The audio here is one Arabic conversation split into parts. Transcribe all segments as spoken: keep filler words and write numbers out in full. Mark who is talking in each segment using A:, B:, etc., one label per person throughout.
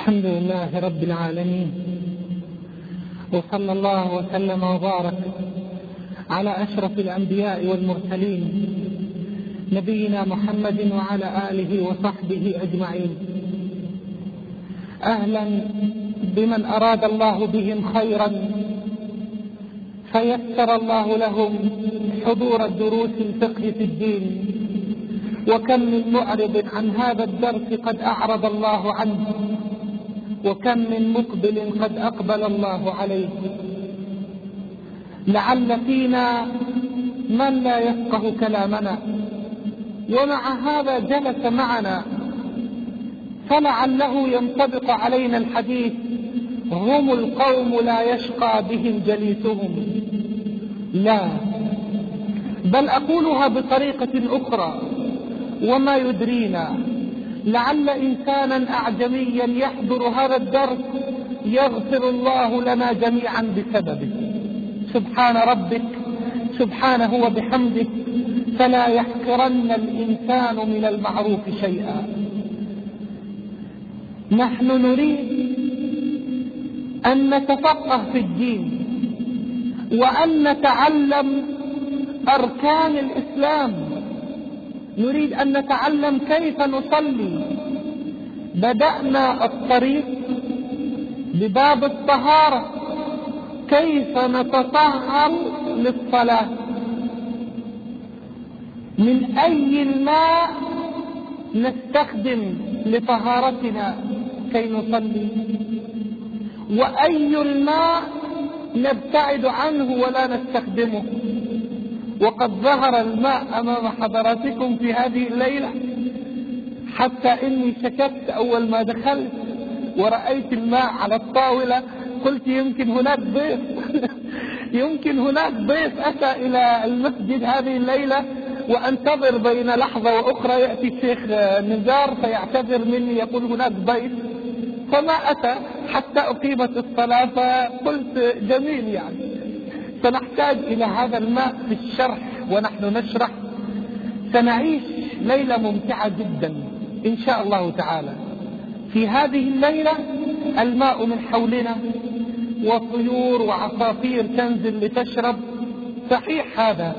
A: الحمد لله رب العالمين، وصلى الله وسلم وبارك على أشرف الأنبياء والمرسلين نبينا محمد وعلى آله وصحبه أجمعين. أهلا بمن أراد الله بهم خيرا فيسر الله لهم حضور الدروس الفقه في الدين، وكم من معرض عن هذا الدرس قد أعرض الله عنه، وكم من مقبل قد أقبل الله عليه. لعل فينا من لا يفقه كلامنا ومع هذا جلس معنا، فلعله ينطبق علينا الحديث: هم القوم لا يشقى بهم جليسهم. لا، بل أقولها بطريقة أخرى: وما يدرينا لعل إنسانا أعجميا يحضر هذا الدرس يغفر الله لنا جميعا بسببه. سبحان ربك سبحانه وبحمده، فلا يحقرن الإنسان من المعروف شيئا. نحن نريد أن نتفقه في الدين وأن نتعلم أركان الإسلام، نريد أن نتعلم كيف نصلي. بدأنا الطريق بباب الطهارة، كيف نتطهر للصلاة، من أي الماء نستخدم لطهارتنا كي نصلي، وأي الماء نبتعد عنه ولا نستخدمه. وقد ظهر الماء أمام حضراتكم في هذه الليلة، حتى إني شككت أول ما دخلت ورأيت الماء على الطاولة، قلت يمكن هناك ضيف يمكن هناك ضيف أتى إلى المسجد هذه الليلة، وأنتظر بين لحظة وأخرى يأتي الشيخ نزار فيعتذر مني يقول هناك ضيف، فما أتى حتى أقيمت الصلاة. فقلت جميل، يعني سنحتاج إلى هذا الماء في الشرح ونحن نشرح. سنعيش ليلة ممتعة جدا إن شاء الله تعالى. في هذه الليلة الماء من حولنا، وطيور وعصافير تنزل لتشرب، صحيح هذا،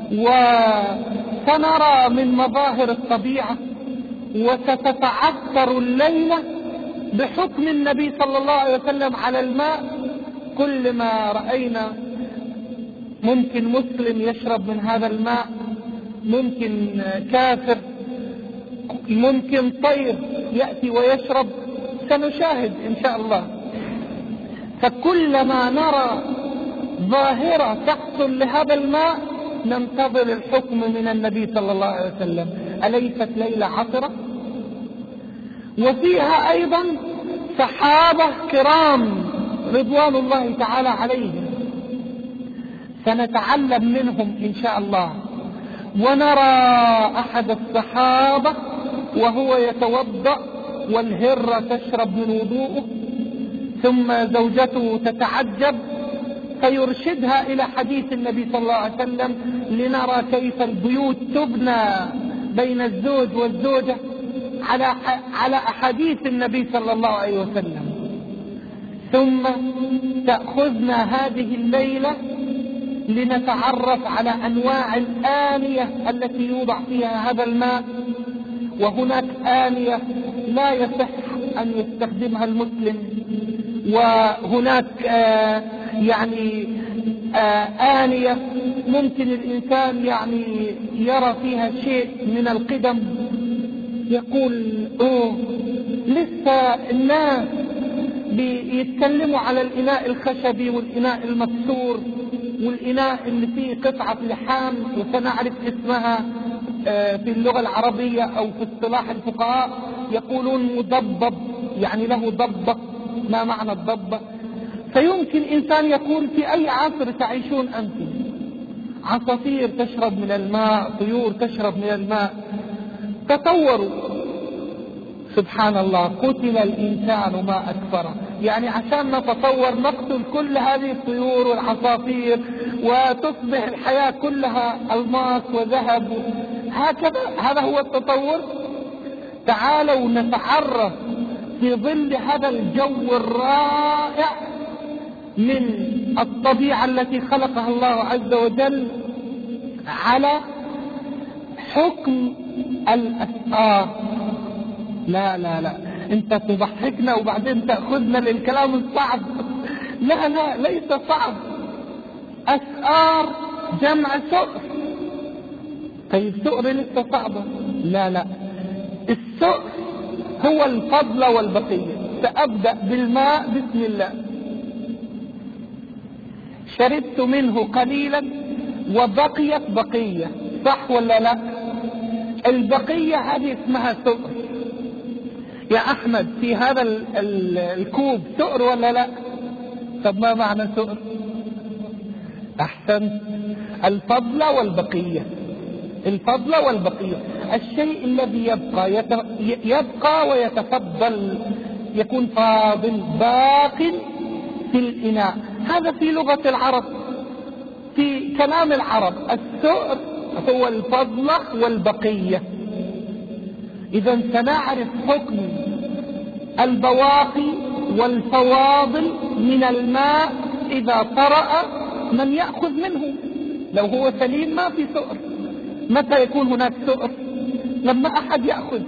A: وسنرى من مظاهر الطبيعة، وستتعثر الليلة بحكم النبي صلى الله عليه وسلم على الماء. كل ما رأينا ممكن مسلم يشرب من هذا الماء، ممكن كافر، ممكن طير يأتي ويشرب، سنشاهد إن شاء الله. فكلما نرى ظاهرة تحصل لهذا الماء ننتظر الحكم من النبي صلى الله عليه وسلم. أليست ليلة عطرة؟ وفيها أيضا صحابة كرام رضوان الله تعالى عليهم، سنتعلم منهم إن شاء الله. ونرى أحد الصحابة وهو يتوضأ والهرة تشرب من وضوءه، ثم زوجته تتعجب فيرشدها إلى حديث النبي صلى الله عليه وسلم لنرى كيف البيوت تبنى بين الزوج والزوجة على على أحاديث النبي صلى الله عليه وسلم. ثم تأخذنا هذه الليلة لنتعرف على أنواع الآنية التي يوضع فيها هذا الماء. وهناك آنية لا يصح أن يستخدمها المسلم، وهناك آه يعني آه آنية ممكن الإنسان يعني يرى فيها شيء من القدم، يقول أوه لسه الناس بيتكلموا على الإناء الخشبي والإناء المكسور والإناء اللي فيه قطعة لحام، وسنعرف اسمها في اللغة العربية أو في اصطلاح الفقهاء يقولون مضبب، يعني له ضبة. ما معنى الضبة؟ فيمكن إنسان يقول في أي عصر تعيشون أنتم؟ عصافير تشرب من الماء، طيور تشرب من الماء. تطوروا، سبحان الله، قتل الإنسان ما أكفره. يعني عشان نتصور نقتل كل هذه الطيور والعصافير وتصبح الحياة كلها ألماس وذهب، هكذا هذا هو التطور. تعالوا نتعرف في ظل هذا الجو الرائع من الطبيعة التي خلقها الله عز وجل على حكم الأسرار. لا لا لا، انت تضحكنا وبعدين تأخذنا للكلام الصعب. لا لا، ليس صعب. أسرار جمع سؤر. طيب سؤر لسه صعبة؟ لا لا، السؤر هو الفضل والبقية. سأبدأ بالماء بسم الله. شربت منه قليلا وبقيت بقية، صح ولا لا؟ البقية هذه اسمها سؤر. يا أحمد في هذا ال ال الكوب سؤر ولا لا؟ طب ما معنى سؤر؟ أحسن، الفضل والبقية. الفضل والبقية، الشيء الذي يبقى يت... يبقى ويتفضل، يكون فاضل باق في الإناء. هذا في لغة العرب، في كلام العرب السؤر هو الفضل والبقية. إذا سنعرف حكم البواقي والفواضل من الماء إذا طرأ من يأخذ منه. لو هو سليم ما في سؤر. متى يكون هناك سؤر؟ لما أحد يأخذ.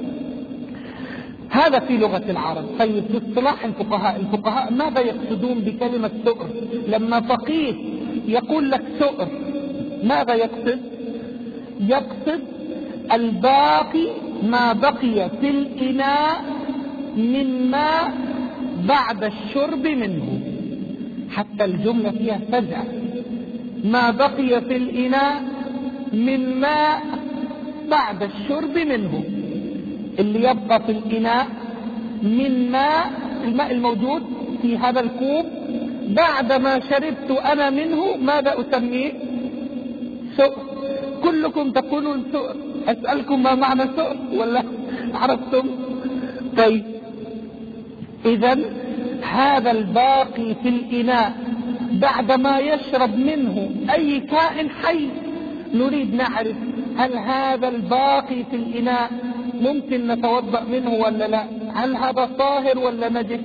A: هذا في لغة العرب. طيب في اصطلاح الفقهاء، الفقهاء ماذا يقصدون بكلمة سؤر؟ لما فقيه يقول لك سؤر ماذا يقصد؟ يقصد الباقي، ما بقي في الإناء من ماء بعد الشرب منه. حتى الجملة فيها فزع. ما بقي في الإناء من ماء بعد الشرب منه. اللي يبقى في الإناء من ماء، الماء الموجود في هذا الكوب بعد ما شربت أنا منه، ماذا أسميه؟ سؤر. كلكم تقولون سؤر. أسألكم ما معنى سؤر ولا عرفتم؟ طيب إذن هذا الباقي في الإناء بعد ما يشرب منه أي كائن حي، نريد نعرف هل هذا الباقي في الإناء ممكن نتوضأ منه ولا لا؟ هل هذا طاهر ولا نجس؟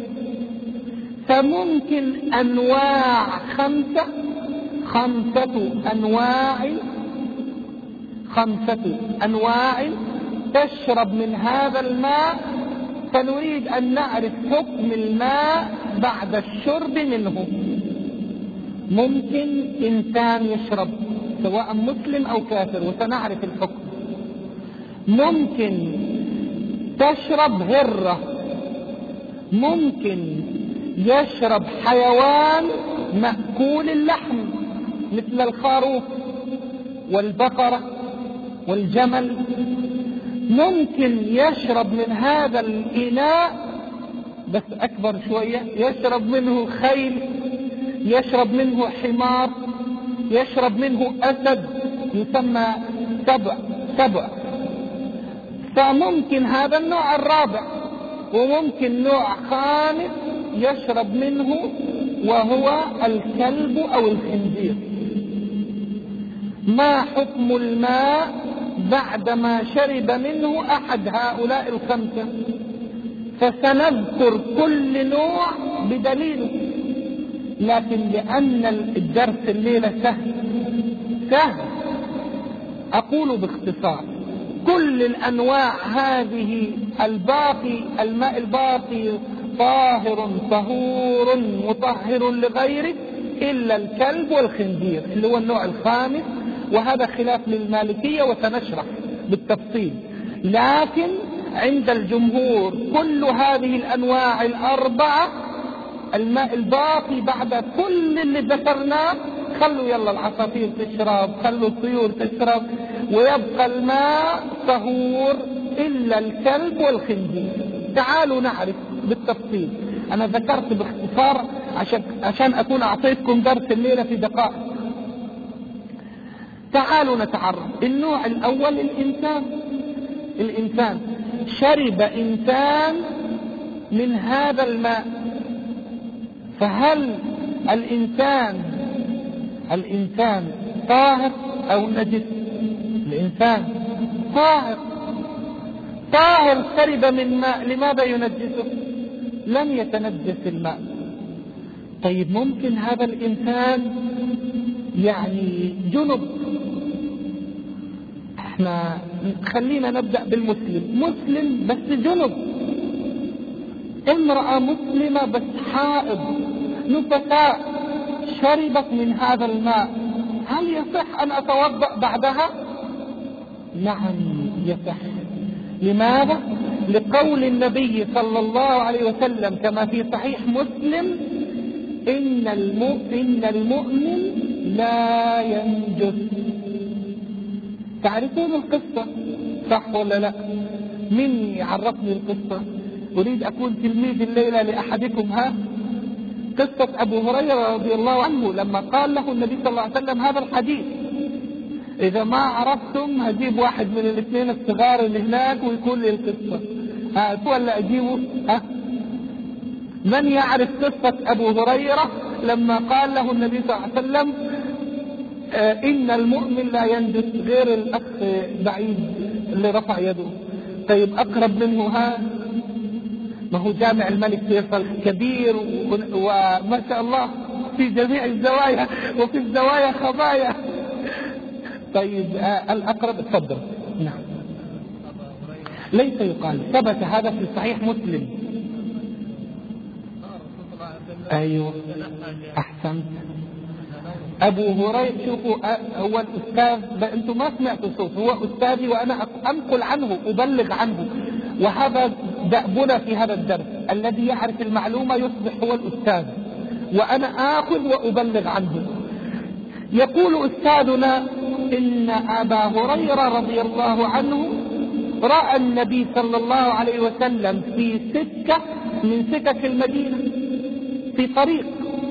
A: فممكن أنواع خمسة خمسة أنواع خمسة أنواع تشرب من هذا الماء، فنريد أن نعرف حكم الماء بعد الشرب منه. ممكن إنسان يشرب سواء مسلم أو كافر وسنعرف الحكم. ممكن تشرب هرة. ممكن يشرب حيوان مأكول اللحم مثل الخروف والبقرة والجمل. ممكن يشرب من هذا الإناء بس أكبر شوية، يشرب منه خيل، يشرب منه حمار، يشرب منه أسد يسمى سبع سبع. فممكن هذا النوع الرابع. وممكن نوع خامس يشرب منه وهو الكلب أو الخنزير. ما حكم الماء بعدما شرب منه أحد هؤلاء الخمسة؟ فسنذكر كل نوع بدليله، لكن لأن الدرس الليلة سهل سهل أقول باختصار كل الأنواع هذه الباقي، الماء الباقي طاهر طهور مطهر لغيره إلا الكلب والخنزير اللي هو النوع الخامس، وهذا خلاف للمالكية وسنشرح بالتفصيل. لكن عند الجمهور كل هذه الأنواع الأربعة الماء الباقي بعد كل اللي ذكرناه، خلوا يلا العصافير تشرب، خلوا الطيور تشرب، ويبقى الماء طهور إلا الكلب والخنزير. تعالوا نعرف بالتفصيل. أنا ذكرت باختصار عشان, عشان أكون أعطيتكم درس الليلة في دقائق. تعالوا نتعرف. النوع الأول الإنسان. الإنسان شرب إنسان من هذا الماء، فهل الإنسان الإنسان طاهر أو نجس؟ الإنسان طاهر. طاهر شرب من ماء، لماذا ينجسه؟ لم يتنجس الماء. طيب ممكن هذا الإنسان يعني جنب. احنا خلينا نبدأ بالمسلم، مسلم بس جنب، امرأة مسلمة بس حائض نفساء شربت من هذا الماء، هل يصح أن أتوضأ بعدها؟ نعم يصح. لماذا؟ لقول النبي صلى الله عليه وسلم كما في صحيح مسلم: إن المؤمن, المؤمن لا ينجس. تعرفون القصة صح ولا لا؟ من يعرفني القصة؟ أريد أكون تلميذ الليلة لأحدكم. ها قصة أبو هريرة رضي الله عنه لما قال له النبي صلى الله عليه وسلم هذا الحديث. إذا ما عرفتم هجيب واحد من الاثنين الصغار اللي هناك ويقول لي القصة. ها ولا أجيبه؟ ها من يعرف قصة أبو هريرة لما قال له النبي صلى الله عليه وسلم آه إن المؤمن لا ينجس؟ غير الأخ بعيد اللي رفع يده. طيب أقرب منه ها؟ ما هو جامع الملك فيصل كبير وما شاء الله في جميع الزوايا وفي الزوايا خبايا. طيب آه الأقرب تفضل. نعم ليس يقال، ثبت هذا في صحيح مسلم. أيوه أحسنت. أبو هريرة شوفوا هو الأستاذ، أنتم ما سمعتوا صوت، هو أستاذي وأنا أنقل عنه أبلغ عنه، وهذا دأبنا في هذا الدرس. الذي يعرف المعلومة يصبح هو الأستاذ وأنا آخذ وأبلغ عنه. يقول أستاذنا إن أبا هريرة رضي الله عنه رأى النبي صلى الله عليه وسلم في سكة من سكك المدينة في طريق،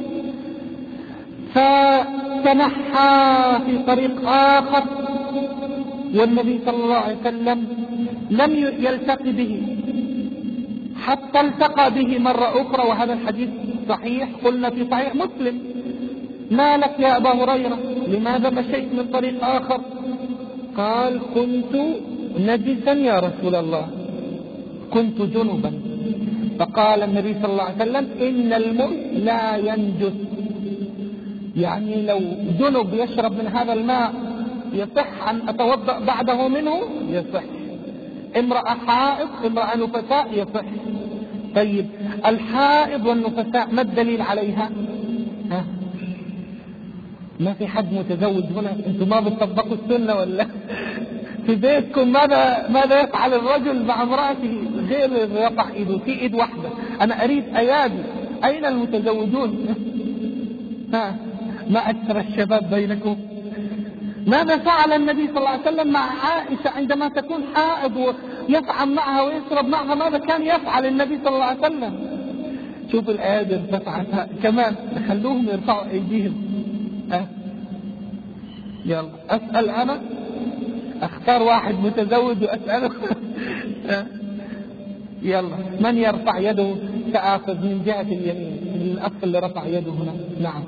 A: فتنحى في طريق آخر والنبي صلى الله عليه وسلم لم يلتقي به حتى التقى به مرة أخرى، وهذا الحديث صحيح قلنا في صحيح مسلم. ما لك يا أبا هريرة؟ لماذا مشيت من طريق آخر؟ قال كنت نجسا يا رسول الله، كنت جنبا. فقال النبي صلى الله عليه وسلم إن المؤمن لا ينجس، يعني لو جنب يشرب من هذا الماء يصح أن أتوضأ بعده منه؟ يصح. امرأة حائض امرأة نفساء يصح. طيب الحائض والنفساء ما الدليل عليها؟ ها؟ ما في حد متزوج هنا؟ انتم ما بتطبقوا السنة ولا في بيتكم ماذا ماذا يفعل الرجل مع امرأته غير يرفع ايده في ايد واحدة؟ انا اريد ايادي. اين المتزوجون؟ ها ما اكثر الشباب بينكم. ماذا فعل النبي صلى الله عليه وسلم مع عائشة عندما تكون حائض ويطعم معها ويشرب معها؟ ماذا كان يفعل النبي صلى الله عليه وسلم؟ شوف الآيات ارتفعتها كمان، خلوهم يرفعوا ايديهم. أه؟ يلا اسأل انا، اختار واحد متزوج واسأله. أه؟ يلا من يرفع يده سآخذ من جهة اليمين، الاخ اللي رفع يده هنا. نعم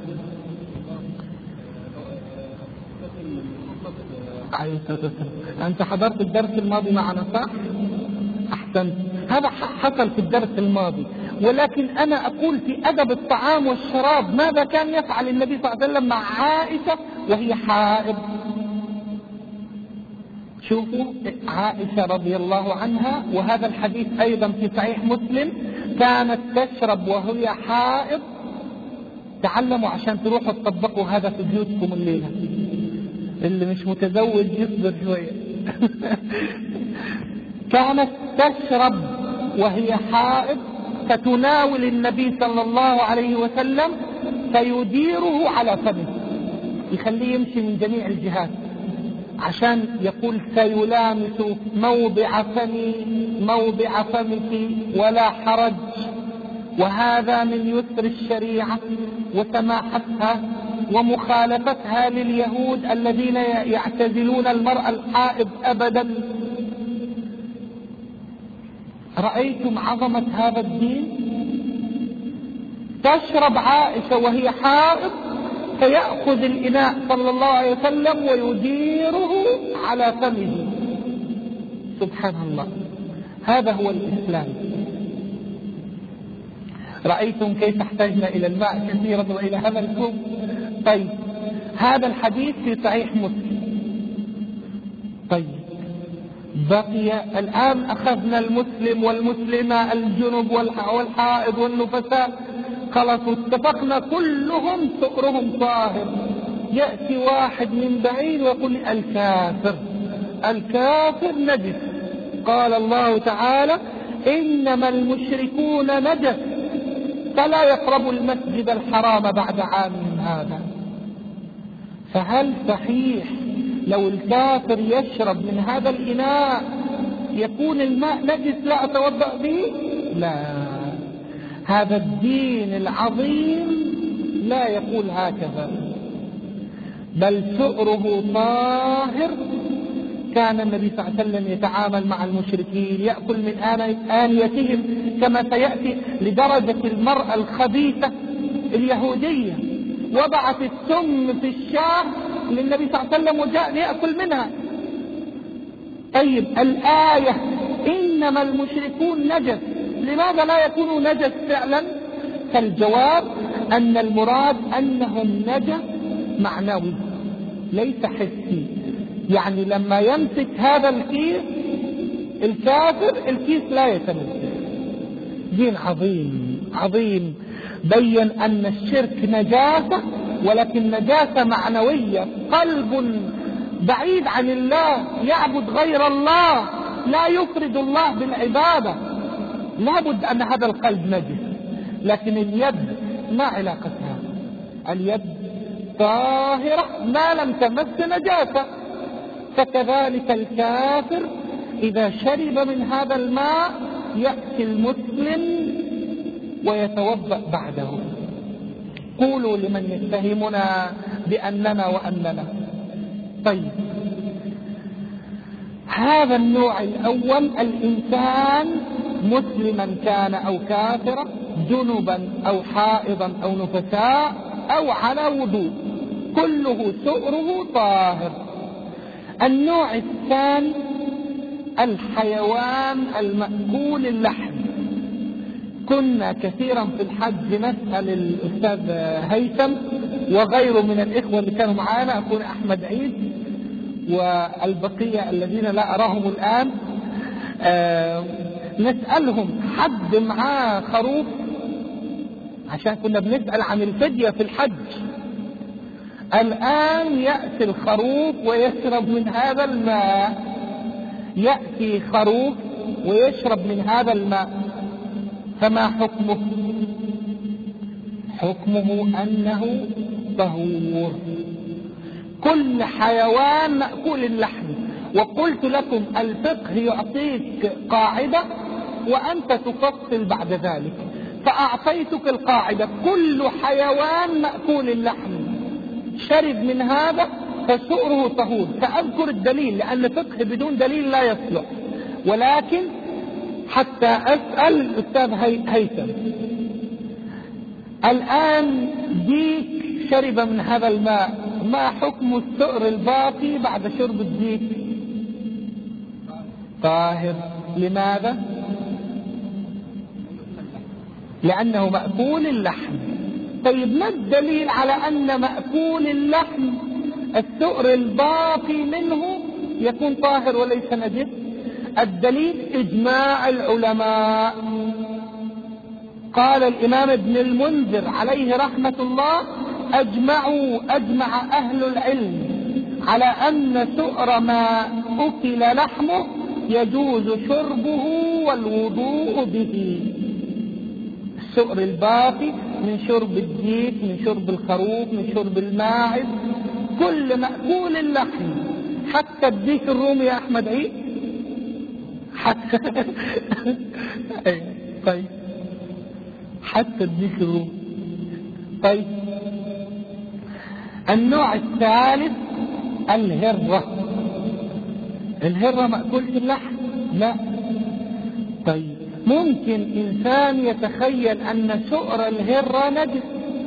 A: أنت حضرت الدرس الماضي معنا صح؟ أحسنت. هذا حصل في الدرس الماضي، ولكن أنا أقول في أدب الطعام والشراب ماذا كان يفعل النبي صلى الله عليه وسلم مع عائشة وهي حائض. شوفوا عائشة رضي الله عنها، وهذا الحديث أيضا في صحيح مسلم، كانت تشرب وهي حائض. تعلموا عشان تروحوا تطبقوا هذا في بيوتكم الليلة. اللي مش متزوج يصبر شوية. كانت تشرب وهي حائض فتناول النبي صلى الله عليه وسلم فيديره على فمه، يخليه يمشي من جميع الجهات، عشان يقول سيلامس موضع فمي موضع فمك ولا حرج. وهذا من يسر الشريعة وسماحتها ومخالفتها لليهود الذين يعتزلون المرأة الحائض أبدا. رأيتم عظمة هذا الدين؟ تشرب عائشة وهي حائض فيأخذ الإناء صلى الله عليه وسلم ويديره على فمه. سبحان الله، هذا هو الإسلام. رأيتم كيف احتجنا إلى الماء كثيرا وإلى هذا الكوب. طيب هذا الحديث في صحيح مسلم. طيب بقي الآن أخذنا المسلم والمسلمة الجنب والحائض والنفساء، خلاص اتفقنا كلهم سؤرهم طاهر. يأتي واحد من بعيد ويقول الكافر الكافر نجس. قال الله تعالى إنما المشركون نجس فلا يقربوا المسجد الحرام بعد عام هذا. فهل صحيح لو الكافر يشرب من هذا الإناء يكون الماء نجس لا أتوضأ به؟ لا، هذا الدين العظيم لا يقول هكذا، بل سؤره طاهر. كان النبي صلى الله عليه وسلم يتعامل مع المشركين، يأكل من آنيتهم كما سيأتي، لدرجة المرأة الخبيثة اليهودية وضعت السم في الشاه للنبي صلى الله عليه وسلم وجاء ليأكل منها. طيب الآية إنما المشركون نجس، لماذا لا يكونوا نجس فعلا؟ فالجواب أن المراد أنهم نجس معنوي ليس حسي. يعني لما يمسك هذا الكيس الكافر الكيس لا يتنجس. دين عظيم عظيم بين أن الشرك نجاسة، ولكن نجاسة معنوية. قلب بعيد عن الله يعبد غير الله لا يفرد الله بالعبادة، لابد أن هذا القلب نجس. لكن اليد ما علاقتها، اليد طاهرة ما لم تمس نجاسة. فكذلك الكافر إذا شرب من هذا الماء يأتي المسلم ويتوضأ بعده. قولوا لمن يتهمنا بأننا وأننا. طيب هذا النوع الأول، الإنسان مسلما كان أو كافرا، جنبا أو حائضا أو نفساء أو على وضوء، كله سؤره طاهر. النوع الثاني الحيوان المأكول اللحم. كنا كثيرا في الحج نسأل الأستاذ هيثم وغيره من الإخوة اللي كانوا معانا، أكون أحمد عيد والبقية الذين لا أراهم الآن، آه نسألهم حد معاه خروف، عشان كنا بنسأل عن الفدية في الحج. الآن يأتي الخروف ويشرب من هذا الماء، يأتي خروف ويشرب من هذا الماء، فما حكمه؟ حكمه أنه طهور. كل حيوان مأكول اللحم. وقلت لكم الفقه يعطيك قاعدة وأنت تفصل بعد ذلك، فأعطيتك القاعدة كل حيوان مأكول اللحم شرب من هذا فسؤره طهور. فأذكر الدليل لأن فقه بدون دليل لا يصلح، ولكن حتى أسأل الأستاذ هيثم. الآن ديك شرب من هذا الماء، ما حكم السؤر الباقي بعد شرب الديك؟ طاهر. لماذا؟ لأنه مأكول اللحم. طيب ما الدليل على أن مأكول اللحم السؤر الباقي منه يكون طاهر وليس نجس؟ الدليل إجماع العلماء. قال الإمام ابن المنذر عليه رحمة الله أجمعوا أجمع أهل العلم على أن سؤر ما أكل لحمه يجوز شربه والوضوء به. السؤر الباقي من شرب الديك، من شرب الخروف، من شرب الماعز، كل مأكول اللحم، حتى الديك الرومي يا أحمد عيد، حتى طيب حتى الديك الرومي. طيب النوع الثالث الهرة. الهرة مأكولة اللحم؟ لا. طيب ممكن إنسان يتخيل أن سؤر الهرة نجس،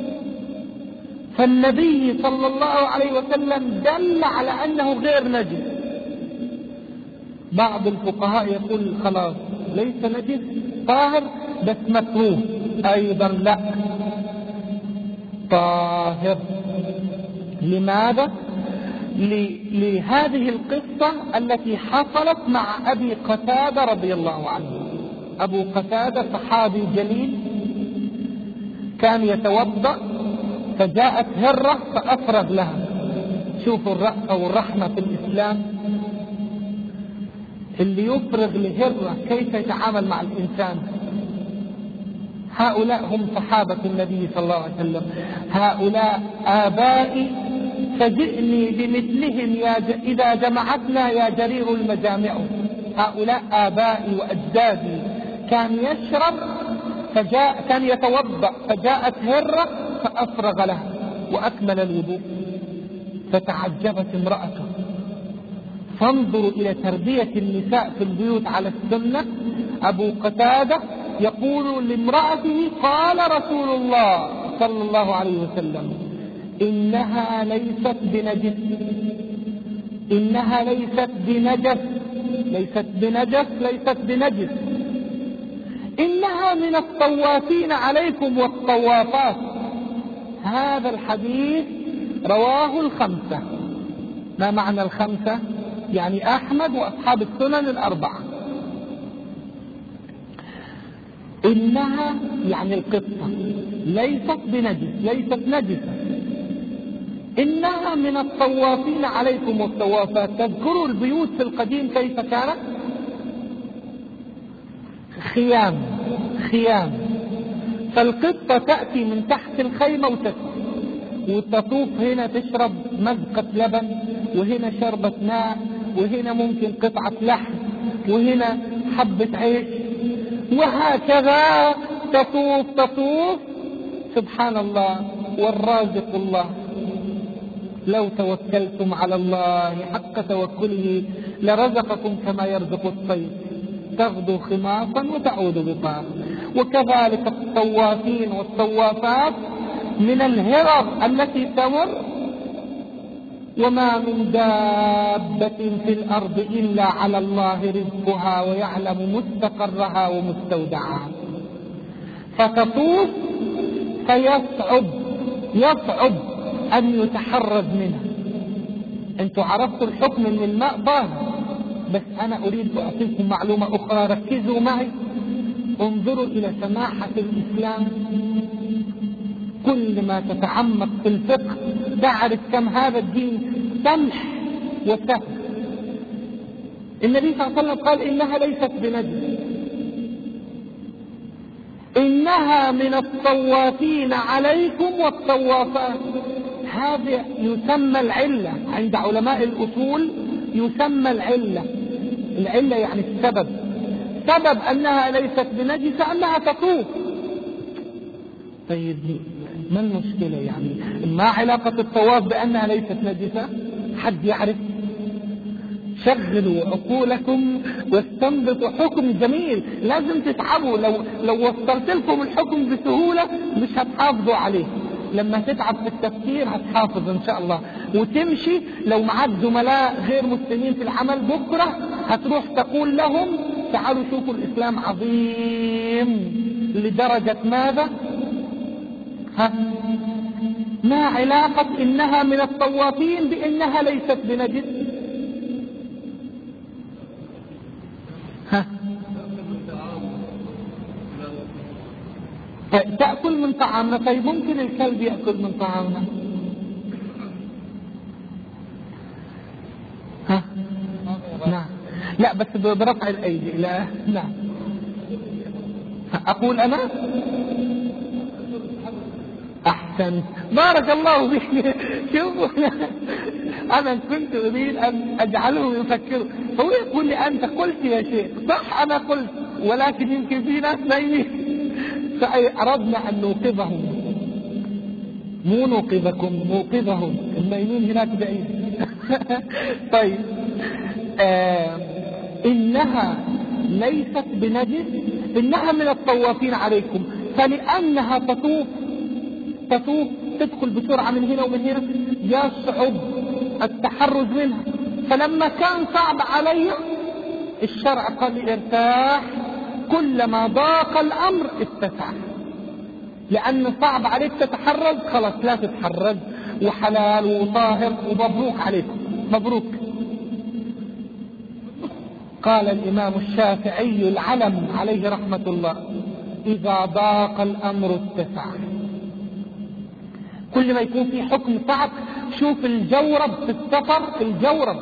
A: فالنبي صلى الله عليه وسلم دل على أنه غير نجس. بعض الفقهاء يقول خلاص ليس نجس طاهر بس مكروه أيضا لا، طاهر. لماذا؟ لهذه القصة التي حصلت مع أبي قتادة رضي الله عنه. أبو قتادة صحابي جليل كان يتوضأ فجاءت هرة فأفرغ لها. شوفوا الرأفة والرحمة في الإسلام، اللي يفرغ لهرة كيف يتعامل مع الإنسان. هؤلاء هم صحابة النبي صلى الله عليه وسلم، هؤلاء آبائي فجئني بمثلهم يا ج... إذا جمعتنا يا جرير المجامع. هؤلاء آبائي وأجدادي. كان يشرب فجاء كان يتوضأ فجاءت هرة فأفرغ لها وأكمل الوضوء، فتعجبت امرأته. فانظروا إلى تربية النساء في البيوت على السنة. أبو قتادة يقول لامرأته: قال رسول الله صلى الله عليه وسلم: إنها ليست بنجس، إنها ليست بنجس، ليست بنجس، ليست بنجس، إنها من الطوافين عليكم والطوافات. هذا الحديث رواه الخمسة. ما معنى الخمسة؟ يعني أحمد وأصحاب السنن الأربعة. إنها يعني القصة ليست بنجس، ليست نجسة، إنها من الطوافين عليكم والطوافات. تذكروا البيوت في القديم كيف كانت؟ خيام خيام، فالقطة تأتي من تحت الخيمة وتسقي وتطوف، هنا تشرب مزقة لبن، وهنا شربة ماء، وهنا ممكن قطعة لحم، وهنا حبة عيش، وهكذا تطوف تطوف. سبحان الله، والرازق الله. لو توكلتم على الله حق توكله لرزقكم كما يرزق الطير، تغدو خماصا وتعود بطانا. وكذلك الطوافين والطوافات من الهرر التي تمر. وما من دابة في الأرض إلا على الله رزقها ويعلم مستقرها ومستودعها. فتطوف فيصعب يصعب أن يتحرز منها. أنتوا عرفتوا الحكم من الماء ظاهر، بس أنا أريد أن أعطيكم معلومة أخرى. ركزوا معي، انظروا إلى سماحة الإسلام. كل ما تتعمق في الفقه تعرف كم هذا الدين سمح وسهل. النبي صلى الله عليه وسلم قال: إنها ليست بنجس، إنها من الطوافين عليكم والطوافات. هذا يسمى العلة عند علماء الأصول، يسمى العلة. العلة يعني السبب، سبب أنها ليست بنجسة أنها تطوف. طيب ما المشكلة يعني؟ ما علاقة الطواف بأنها ليست نجسة؟ حد يعرف؟ شغلوا عقولكم واستنبطوا حكم جميل. لازم تتعبوا. لو لو وصلت لكم الحكم بسهولة مش هتحافظوا عليه. لما تتعب في التفكير هتحافظ ان شاء الله وتمشي. لو معك زملاء غير مسلمين في العمل بكرة هتروح تقول لهم: تعالوا شوفوا الإسلام عظيم لدرجة ماذا؟ ها؟ ما علاقة إنها من الطوافين بإنها ليست بنجس؟ ها؟ تأكل من طعامنا. طيب ممكن الكلب يأكل من طعامنا؟ ها؟ نعم. لا بس برفع الأيدي. لا نعم. أقول أنا أحسن، بارك الله فيك. شوفوا أنا كنت أريد أن أجعله يفكر. هو يقول لي: أنت قلت يا شيخ. صح أنا قلت، ولكن يمكن في ناس نايمين، فأردنا أن نوقظهم. مو نوقظكم، نوقظهم. النايمين هناك بعيد. طيب آه إنها ليست بنجس، إنها من الطوافين عليكم. فلأنها تطوف تطوف تدخل بسرعة من هنا ومن هنا، يصعب التحرز منها. فلما كان صعب علي الشرع قال لي: ارتاح كلما ضاق الأمر اتسع، لأن صعب عليك تتحرز، خلاص لا تتحرز، وحلال وطاهر ومبروك عليكم، مبروك. قال الإمام الشافعي العلم عليه رحمة الله: إذا ضاق الأمر اتسع. كل ما يكون في حكم صعب، شوف الجورب في السفر، الجورب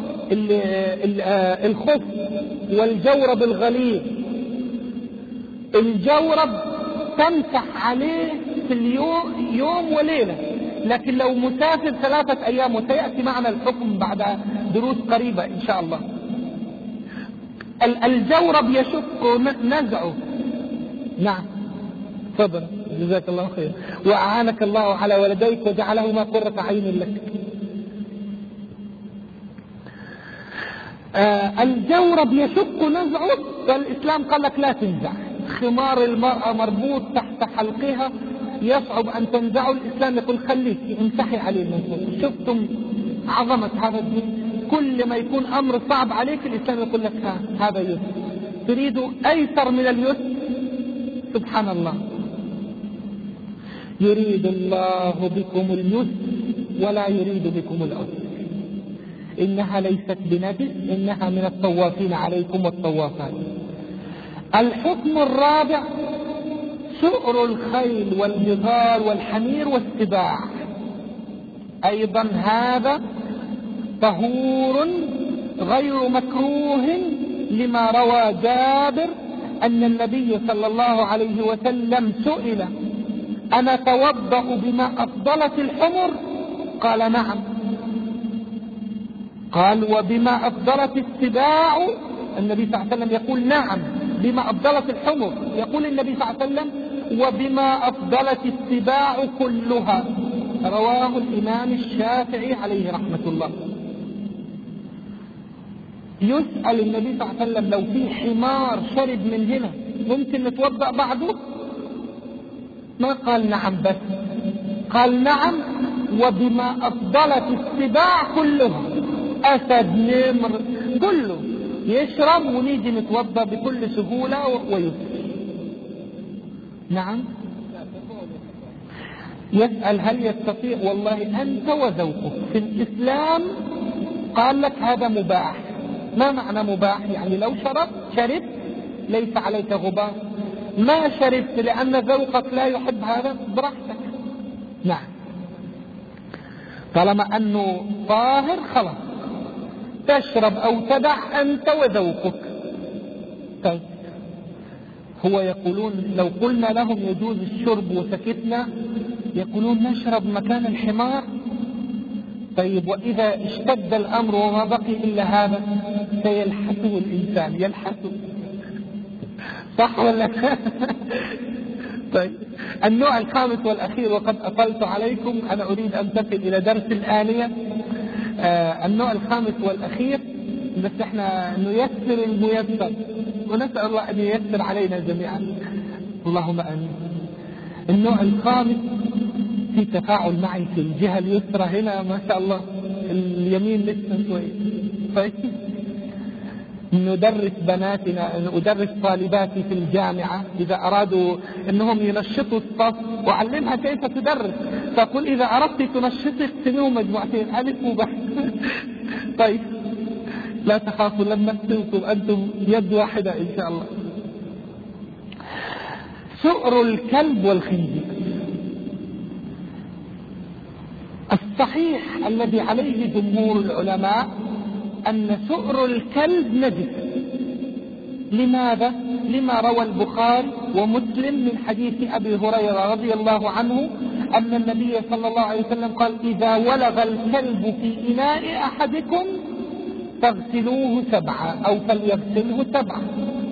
A: الخف والجورب الغليظ، الجورب تمسح عليه في اليوم يوم وليلة، لكن لو مسافر ثلاثة أيام، وسيأتي معنا الحكم بعد دروس قريبة إن شاء الله. الجورب يشق نزعه. نعم تفضل، جزاك الله خير، وأعانك الله على ولديك وجعلهما قرة عين لك. آه الجورب يشق نزعه، والإسلام قال لك لا تنزع. خمار المرأة مربوط تحت حلقها، يصعب أن تنزعه، الإسلام يقول خليك امسحي عليه المنفوذ. شفتم عظمة هذا الدين؟ كل ما يكون أمر صعب عليك الإسلام يقول لك ها هذا يسر، تريد أيسر من اليسر؟ سبحان الله. يريد الله بكم اليسر ولا يريد بكم العسر، إنها ليست بنجس، إنها من الطوافين عليكم والطوافات. الحكم الرابع: سؤر الخيل والبغال والحمير والسباع، أيضا هذا طهور غير مكروه، لما روى جابر أن النبي صلى الله عليه وسلم سئل: أنا توضأ بما أفضلت الحمر؟ قال: نعم. قال: وبما أفضلت السباع؟ النبي صلى الله عليه وسلم يقول: نعم. بما أفضلت الحمر، يقول النبي صلى الله عليه وسلم: وبما أفضلت السباع كلها. رواه الإمام الشافعي عليه رحمة الله. يسأل النبي صلى الله عليه وسلم: لو في حمار شرب من هنا ممكن نتوضأ بعده؟ ما قال نعم بس، قال نعم وبما أفضلت السباع كلها، أسد، نمر، كله يشرب ونيجي نتوضأ بكل سهولة ويسر. نعم. يسأل: هل يستطيع؟ والله أنت وذوقك. في الإسلام قال لك هذا مباح. ما معنى مباح؟ يعني لو شربت شربت ليس عليك غبار، ما شربت لأن ذوقك لا يحب هذا براحتك. نعم، طالما أنه طاهر خلاص، تشرب أو تدع أنت وذوقك. طيب، هو يقولون لو قلنا لهم يجوز الشرب وسكتنا يقولون نشرب مكان الحمار. طيب، وإذا اشتد الأمر وما بقي إلا هذا سيلحسه الإنسان، يلحسه، صح ولا لا؟ طيب، النوع الخامس والأخير، وقد أطلت عليكم، أنا أريد أن أنتقل إلى درس الآنية. آه النوع الخامس والأخير، بس احنا نيسر الميسر، ونسأل الله أن ييسر علينا جميعا، اللهم آمين. النوع الخامس في تفاعل معي في الجهة اليسرى هنا ما شاء الله، اليمين لسه شوي. طيب، ندرس بناتنا، أدرس طالباتي في الجامعة إذا أرادوا أنهم ينشطوا الصف، وأعلمها كيف تدرس، فقل إذا أردت تنشطي اقسميهم مجموعتين، ألف وبحث. طيب، لا تخافوا، لن نقتلكم، أنتم يد واحدة إن شاء الله. سؤر الكلب والخنزير. الصحيح الذي عليه جمهور العلماء أن سؤر الكلب نجس. لماذا؟ لما روى البخاري ومسلم من حديث أبي هريرة رضي الله عنه أن النبي صلى الله عليه وسلم قال: إذا ولغ الكلب في إناء أحدكم فاغسلوه سبعا، أو فليغسله سبعا.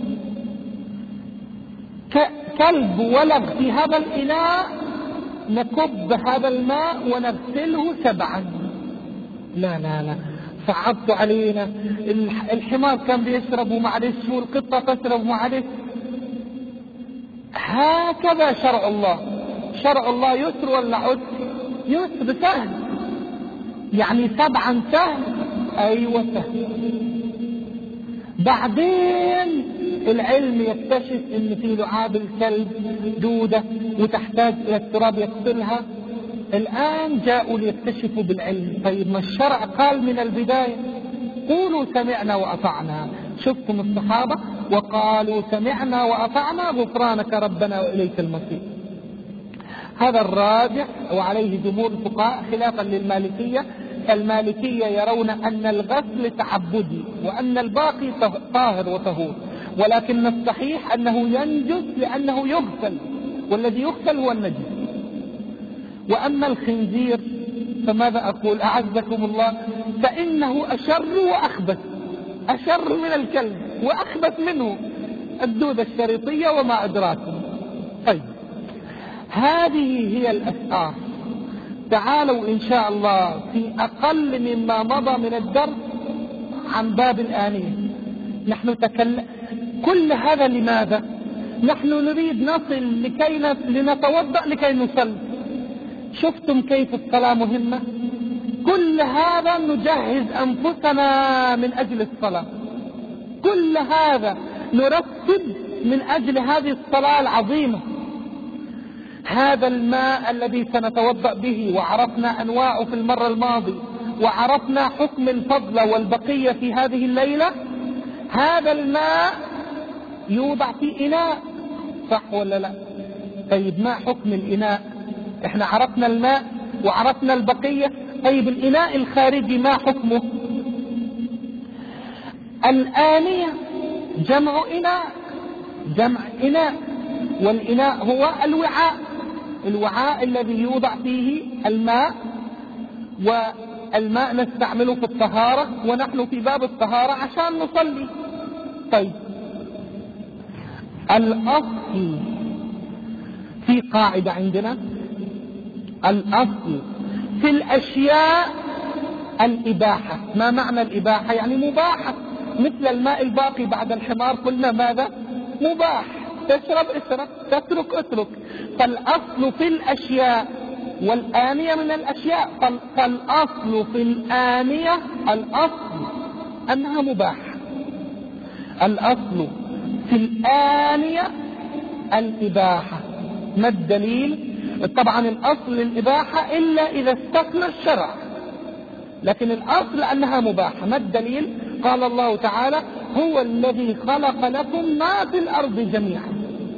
A: كلب ولغ في هذا الإناء نكب هذا الماء ونغسله سبعا. لا لا لا، صعبت علينا. الحمار كان بيشرب ومعلش، والقطة تشرب ومعلش. هكذا شرع الله. شرع الله يسر ولا عسر؟ يسر، سهل. يعني سبعا سهل، أيوة سهل. بعدين العلم يكتشف ان في لعاب الكلب دودة وتحتاج الى التراب يغسلها. الان جاءوا ليكتشفوا بالعلم. طيب ما الشرع قال من البداية قولوا سمعنا وأطعنا؟ شفتم الصحابة وقالوا سمعنا وأطعنا غفرانك ربنا وإليك المصير. هذا الراجح وعليه جمهور الفقهاء خلافا للمالكية. المالكية يرون أن الغسل تعبدي وأن الباقي طاهر وطهور، ولكن الصحيح أنه ينجس لأنه يغسل، والذي يغسل هو النجس. وأما الخنزير فماذا أقول أعزكم الله؟ فإنه أشر وأخبث، أشر من الكلب وأخبث منه، الدودة الشريطية وما أدراكم. طيب هذه هي الأسعار. تعالوا إن شاء الله في أقل مما مضى من الدرس عن باب الآنية. نحن تكلم كل هذا لماذا؟ نحن نريد نصل لكي لنتوضأ لكي نصلي. شفتم كيف الصلاة مهمة؟ كل هذا نجهز أنفسنا من أجل الصلاة، كل هذا نرتب من أجل هذه الصلاة العظيمة. هذا الماء الذي سنتوضأ به وعرفنا أنواعه في المرة الماضية، وعرفنا حكم الفضل والبقية في هذه الليلة. هذا الماء يوضع في إناء، صح ولا لا؟ طيب ما حكم الإناء؟ احنا عرفنا الماء وعرفنا البقية. طيب الإناء الخارجي ما حكمه؟ الآنية جمع إناء، جمع إناء، والإناء هو الوعاء، الوعاء الذي يوضع فيه الماء، والماء نستعمله في الطهارة، ونحن في باب الطهارة عشان نصلي. طيب الأصل في قاعدة عندنا، الأصل في الأشياء الإباحة. ما معنى الإباحة؟ يعني مباحة، مثل الماء الباقي بعد الحمار قلنا ماذا؟ مباح، تشرب اشرب، تترك اترك. فالأصل في الأشياء، والآنية من الأشياء، فالأصل في الآنية الأصل أنها مباحة. الأصل في الآنية الإباحة. ما الدليل؟ طبعا الأصل الإباحة إلا إذا استثنى الشرع، لكن الأصل أنها مباحة. ما الدليل؟ قال الله تعالى هو الذي خلق لكم ما في الأرض جميعا.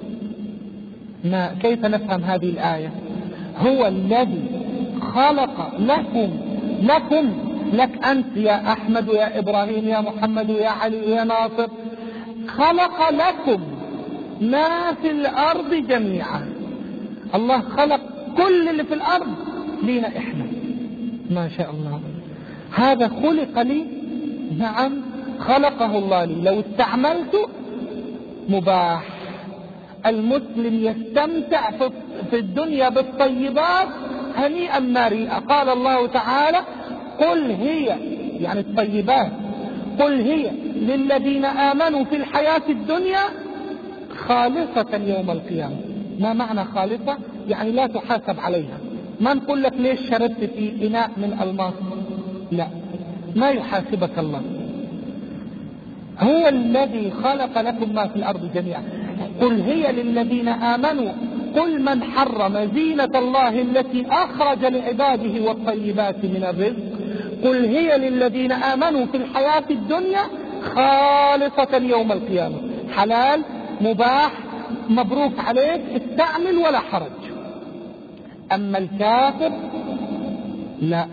A: ما كيف نفهم هذه الآية؟ هو الذي خلق لكم، لكم لك أنت يا أحمد ويا إبراهيم يا محمد ويا علي ويا ناصر، خلق لكم ما في الأرض جميعا. الله خلق كل اللي في الأرض لينا إحنا، ما شاء الله. هذا خلق لي، نعم خلقه الله لي، لو استعملته مباح. المسلم يستمتع في الدنيا بالطيبات هنيئا مريئا. قال الله تعالى قل هي، يعني الطيبات، قل هي للذين آمنوا في الحياة الدنيا خالصة يوم القيامة. ما معنى خالصة؟ يعني لا تحاسب عليها. ما نقول لك ليش شربت في إناء من ألماس، لا، ما يحاسبك الله. هو الذي خلق لكم ما في الأرض جميعا. قل هي للذين آمنوا قل من حرم زينة الله التي أخرج لعباده والطيبات من الرزق. قل هي للذين آمنوا في الحياة الدنيا خالصة يوم القيامة. حلال مباح مبروك عليك، استعمل ولا حرج. أما الكافر لا،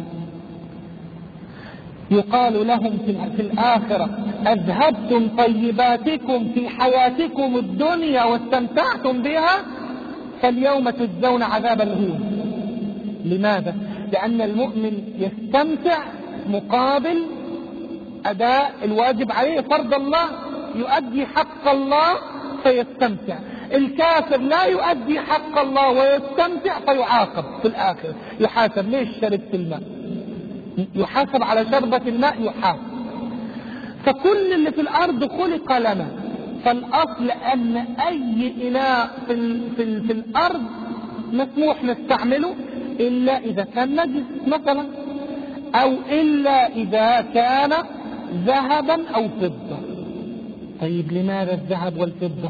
A: يقال لهم في الآخرة أذهبتم طيباتكم في حياتكم الدنيا واستمتعتم بها فاليوم تجزون عذاب الهون. لماذا؟ لأن المؤمن يستمتع مقابل أداء الواجب عليه، فرض الله، يؤدي حق الله فيستمتع. الكافر لا يؤدي حق الله ويستمتع فيعاقب في الآخر، يحاسب. ليش شربت الماء؟ يحاسب على شربة الماء، يحاسب. فكل اللي في الأرض خلق لنا. فالأصل أن أي إناء في, في, في الأرض مسموح نستعمله إلا إذا كان نجس مثلا، أو إلا إذا كان ذهبا أو فضة. طيب لماذا الذهب والفضة؟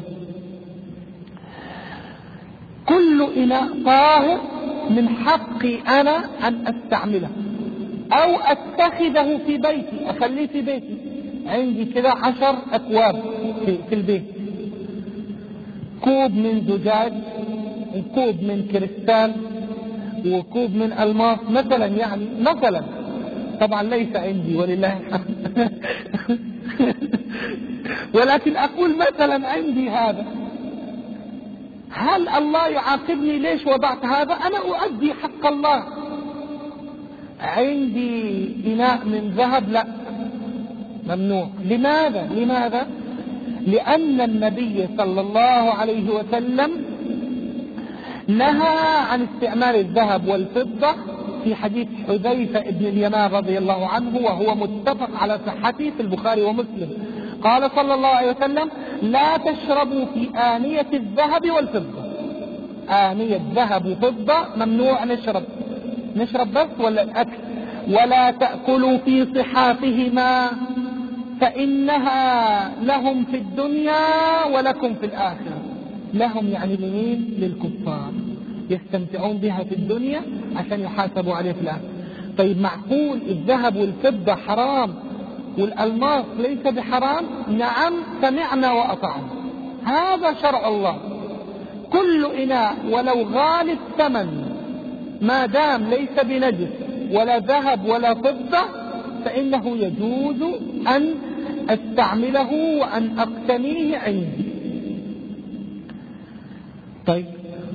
A: كل إناء طاهر من حقي أنا أن أستعمله أو أتخذه في بيتي، أخليه في بيتي. عندي كده عشر أكواب في, في البيت، كوب من زجاج وكوب من كريستال وكوب من ألماس مثلا، يعني مثلا، طبعا ليس عندي ولله الحمد ولكن أقول مثلا عندي هذا. هل الله يعاقبني ليش وضعت هذا؟ أنا أؤدي حق الله. عندي إناء من ذهب، لا، ممنوع. لماذا؟ لماذا؟ لأن النبي صلى الله عليه وسلم نهى عن استعمال الذهب والفضة في حديث حذيفة ابن اليمان رضي الله عنه، وهو متفق على صحته في البخاري ومسلم. قال صلى الله عليه وسلم: لا تشربوا في آنية الذهب والفضة. آنية ذهب وفضة ممنوع نشرب، نشرب بس ولا الأكل. ولا تأكلوا في صحافهما فإنها لهم في الدنيا ولكم في الآخرة. لهم يعني لمين؟ للكفار، يستمتعون بها في الدنيا عشان يحاسبوا عليه في الآخرة. طيب معقول الذهب والفضة حرام والألماس ليس بحرام؟ نعم، سمعنا وأطعنا، هذا شرع الله. كل إناء ولو غالي الثمن ما دام ليس بنجس ولا ذهب ولا فضة فإنه يجوز أن أستعمله وأن أقتنيه عندي. طيب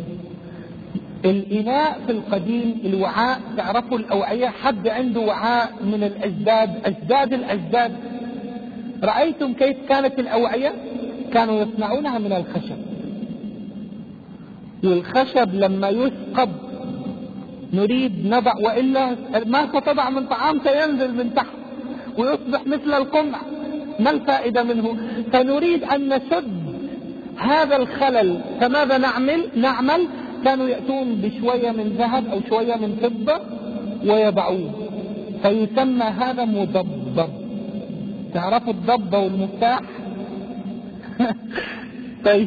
A: الإناء في القديم الوعاء، تعرفوا الأوعية، حد عنده وعاء من الأجداد، أجداد الأجداد. رأيتم كيف كانت الأوعية؟ كانوا يصنعونها من الخشب، والخشب لما يثقب نريد نضع، وإلا ما ستضع من طعام سينزل من تحت ويصبح مثل القمع، ما الفائدة منه؟ فنريد أن نسد هذا الخلل، فماذا نعمل؟ نعمل كانوا يأتون بشوية من ذهب أو شوية من فضة ويضعوه، فيسمى هذا مضبب. تعرفوا الضبة والمفتاح؟ طيب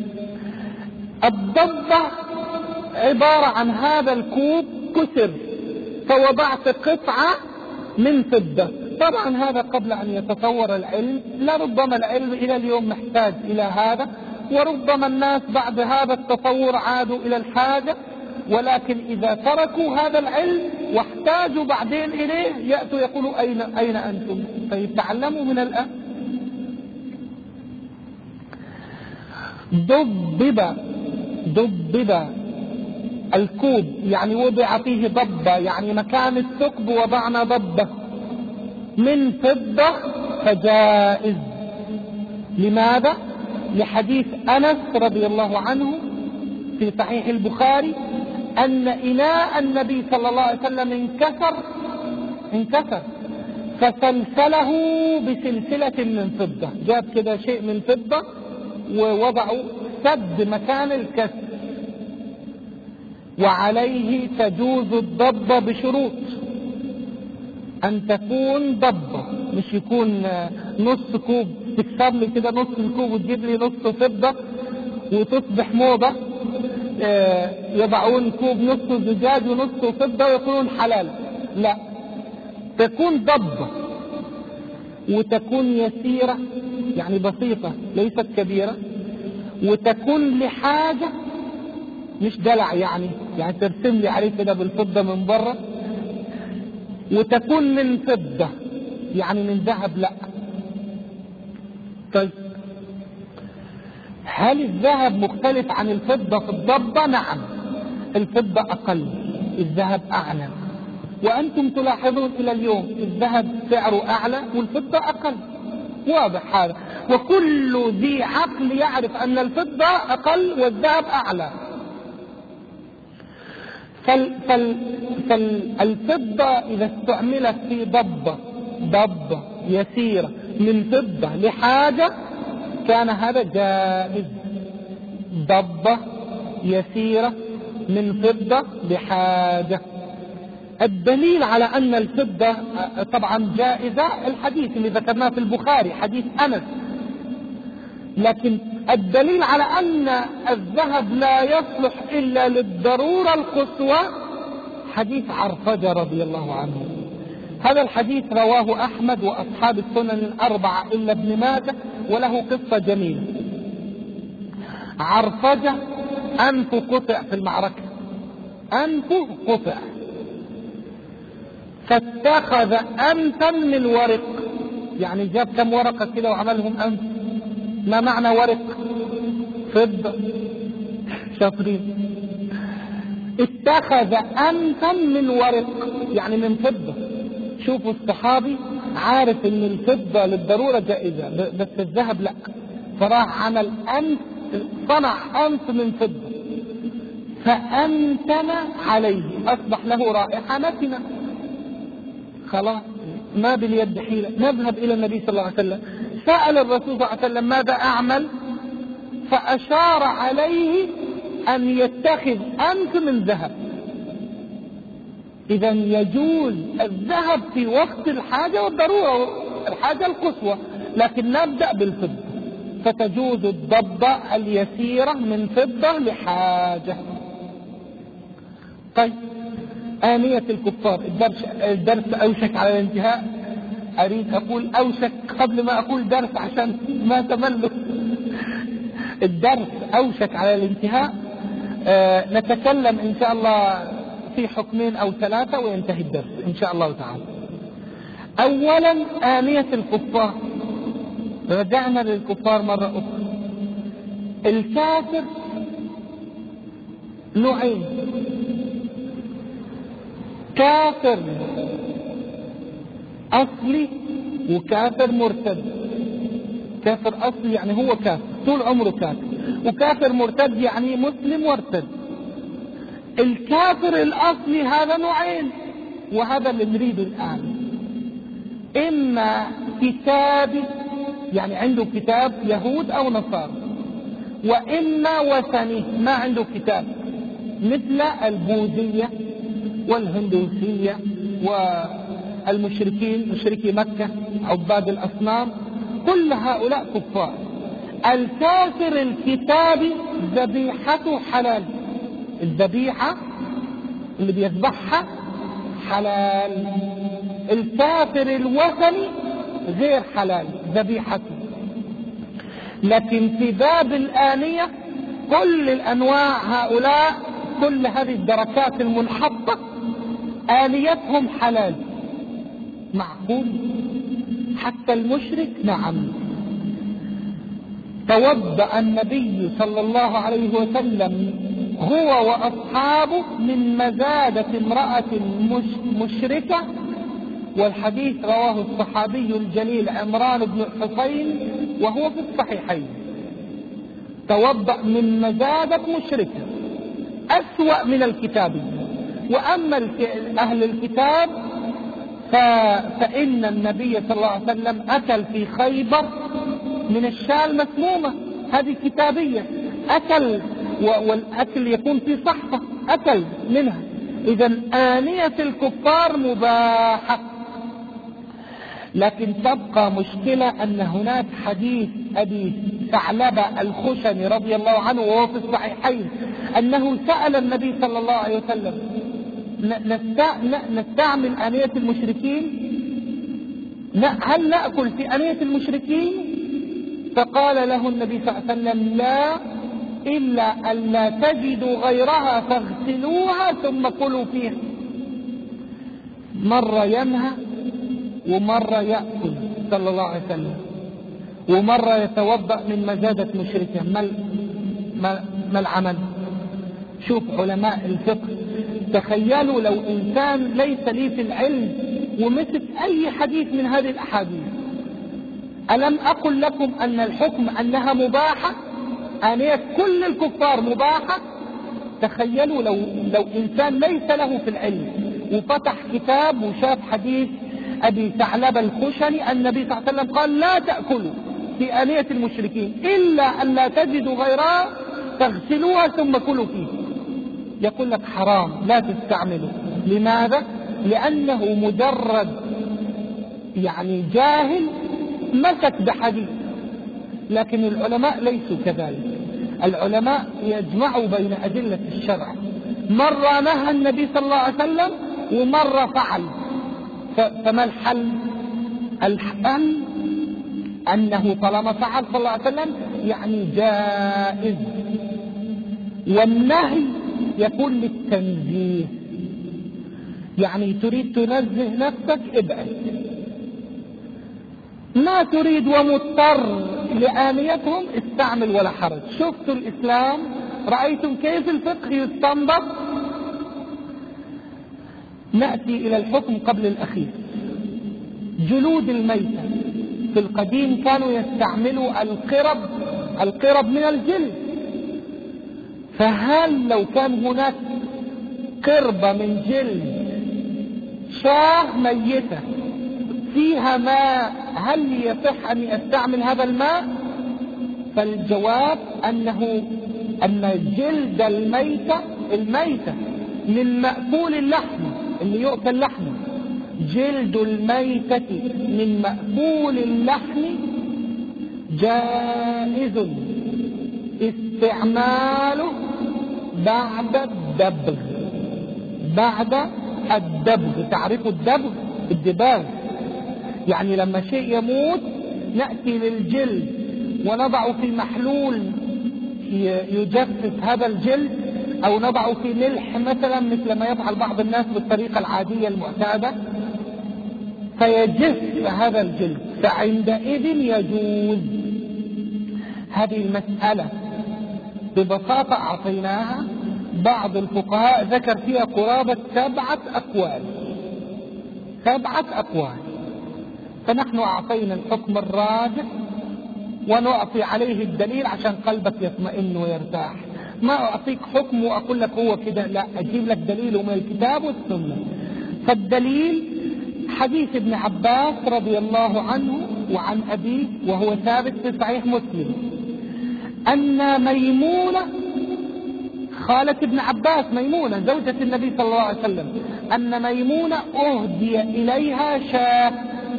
A: الضبة عبارة عن هذا الكوب كسر فوضعت قطعة من فضة. طبعا هذا قبل أن يتطور العلم، لربما العلم إلى اليوم محتاج إلى هذا، وربما الناس بعد هذا التطور عادوا إلى الحاجة، ولكن إذا تركوا هذا العلم واحتاجوا بعدين إليه يأتوا يقولوا أين, أين أنتم؟ طيب تعلموا من الآن. ضبب ضبب الكوب يعني وضع فيه ضبة، يعني مكان الثقب وضعنا ضبة من فضة فجائز. لماذا؟ لحديث أنس رضي الله عنه في صحيح البخاري أن إناء النبي صلى الله عليه وسلم انكسر انكسر فسلسله بسلسلة من فضة. جاب كده شيء من فضة ووضعوا سد مكان الكسر، وعليه تجوز الضبة بشروط: أن تكون ضبة، مش يكون نص كوب تكسر لي كده نص الكوب وتجيب لي نص فضة وتصبح موضة. يضعون كوب نص زجاج ونص فضة ويقولون حلال. لا، تكون ضبة وتكون يسيرة يعني بسيطة ليست كبيرة، وتكون لحاجة مش دلع يعني يعني ترسم لي عليه كده بالفضة من بره، وتكون من فضة يعني من ذهب لا. طيب هل الذهب مختلف عن الفضة في الضبة؟ نعم، الفضة أقل، الذهب أعلى، وأنتم تلاحظون إلى اليوم الذهب سعره أعلى والفضة أقل، واضح هذا، وكل ذي عقل يعرف أن الفضة أقل والذهب أعلى. فال فال فالفضة إذا استعملت في ضبة ضبة يسيرة من فضة لحاجة كان هذا جائز. ضبة يسيرة من فضة لحاجة. الدليل على أن الفضة طبعا جائزة الحديث اللي ذكرناه في البخاري، حديث أنس لكن الدليل على أن الذهب لا يصلح إلا للضرورة القصوى حديث عرفجة رضي الله عنه. هذا الحديث رواه أحمد وأصحاب السنن الأربعة إلا ابن ماجه، وله قصة جميلة. عرفجة أنفه قطع في المعركة، أنفه قطع، فاتخذ أنفا من ورق، يعني جاب كم ورقة كده وعملهم أنف. ما معنى ورق؟ فضة. شاطرين. اتخذ أنفا من ورق يعني من فضة. شوفوا الصحابي عارف ان الفضة للضرورة جائزة بس الذهب لا، فراح عمل أنف، صنع أنف من فضة فأنتن عليه، أصبح له رائحة نتنة. خلاص ما باليد حيلة، نذهب إلى النبي صلى الله عليه وسلم. سأل الرسول صلى الله عليه وسلم ماذا أعمل؟ فأشار عليه أن يتخذ أنف من ذهب. إذا يجوز الذهب في وقت الحاجة والضرورة، الحاجة القصوى، لكن نبدأ بالفضة، فتجوز الضبة اليسيرة من فضة لحاجة. طيب آنية الكفار، الدرس, الدرس أوشك على الانتهاء. أريد أقول أوشك قبل ما أقول درس عشان ما تملوا. الدرس أوشك على الانتهاء. آه نتكلم إن شاء الله في حكمين أو ثلاثة وينتهي الدرس إن شاء الله تعالى. أولا آنية الكفار، رجعنا للكفار مرة أخرى. الكافر نوعين، كافر أصلي وكافر مرتد. كافر أصلي يعني هو كافر طول عمره كافر، وكافر مرتد يعني مسلم وارتد. الكافر الأصلي هذا نوعين، وهذا اللي نريده الآن. إما كتابي يعني عنده كتاب يهود أو نصارى، وإما وثني ما عنده كتاب مثل البوذية والهندوسية والمشركين مشركي مكة عباد الأصنام، كل هؤلاء كفار. الكافر الكتابي ذبيحته حلال، الذبيحة اللي بيذبحها حلال. الكافر الوثني غير حلال ذبيحته. لكن في باب الآنية كل الأنواع هؤلاء، كل هذه الدركات المنحطة آنيتهم حلال. معقول؟ حتى المشرك؟ نعم. توضأ النبي صلى الله عليه وسلم هو وأصحابه من مزادة امرأة مش مشركة، والحديث رواه الصحابي الجليل عمران بن الحصين وهو في الصحيحين. توضأ من مزادة مشركة أسوأ من الكتابي. وأما أهل الكتاب فإن النبي صلى الله عليه وسلم أكل في خيبر من الشاة المسمومة، هذه كتابية، أكل والأكل يكون في صحفة أكل منها. إذا آنية الكفار مباحة. لكن تبقى مشكلة أن هناك حديث أبي ثعلبة الخشني رضي الله عنه وهو في الصحيحين أنه سأل النبي صلى الله عليه وسلم نستعمل آنية المشركين؟ هل نأكل في آنية المشركين؟ فقال له النبي صلى الله عليه وسلم لا، إلا أن لا تجدوا غيرها فاغسلوها ثم كلوا فيها. مرة ينهى ومرة يأكل صلى الله عليه وسلم، ومرة يتوضأ من مزادة مشركة. ما, ما, ما العمل؟ شوف علماء الفقه، تخيلوا لو إنسان ليس لي في العلم ومثل أي حديث من هذه الأحاديث، ألم أقل لكم أن الحكم أنها مباحة؟ آنية كل الكفار مباحة. تخيلوا لو, لو إنسان ليس له في العلم وفتح كتاب وشاف حديث أبي ثعلبة الخشني النبي صلى الله عليه وسلم قال لا تأكلوا في آنية المشركين إلا أن لا تجدوا غيرها تغسلوها ثم كلوا فيه. يقول لك حرام لا تستعملوا. لماذا؟ لأنه مجرد يعني جاهل مسك بحديث، لكن العلماء ليسوا كذلك. العلماء يجمعوا بين أدلة الشرع، مرة نهى النبي صلى الله عليه وسلم ومرة فعل. فما الحل؟ الحل أنه طالما فعل صلى الله عليه وسلم يعني جائز، والنهي يكون للتنزيه، يعني تريد تنزه نفسك ابعد، ما تريد ومضطر لآنيتهم استعمل ولا حرج. شفتوا الإسلام، رأيتم كيف الفقه يستنبط. نأتي إلى الحكم قبل الأخير. جلود الميتة في القديم كانوا يستعملوا القرب، القرب من الجلد، فهل لو كان هناك قربة من جلد شاه ميتة فيها ماء، هل يصح أن أستعمل هذا الماء؟ فالجواب أنه أن جلد الميتة الميتة من مأكول اللحم اللي يؤكل لحمه، جلد الميتة من مأكول اللحم جائز استعماله بعد الدبغ. بعد الدبغ، تعرفوا الدبغ؟ الدباغ، يعني لما شيء يموت نأتي للجلد ونضع في محلول يجفف هذا الجلد، أو نضع في ملح مثلا مثل ما يفعل بعض الناس بالطريقة العادية المعتادة فيجف هذا الجلد، فعندئذ يجوز. هذه المسألة ببساطة أعطيناها، بعض الفقهاء ذكر فيها قرابة سبعة أقوال، سبعة أقوال، فنحن أعطينا الحكم الراجح ونعطي عليه الدليل عشان قلبك يطمئن ويرتاح. ما أعطيك حكم وأقول لك هو كده، لا، أجيب لك دليله من الكتاب والسنة. فالدليل حديث ابن عباس رضي الله عنه وعن أبيه، وهو ثابت في صحيح مسلم، أن ميمونة خالة ابن عباس، ميمونة زوجة النبي صلى الله عليه وسلم، أن ميمونة أهدي إليها شاة،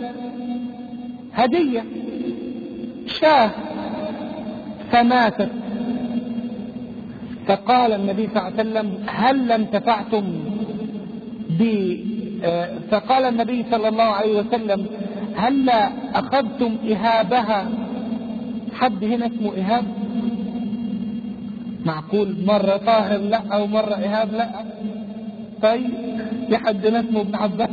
A: هدية شاة، فماتت. فقال النبي صلى الله عليه وسلم هل انتفعتم ب فقال النبي صلى الله عليه وسلم هل أخذتم إهابها؟ حد هنا اسمه إهاب؟ معقول مرة طاهر لا أو مرة إهاب لا؟ طيب في حد هنا اسمه ابن عباس؟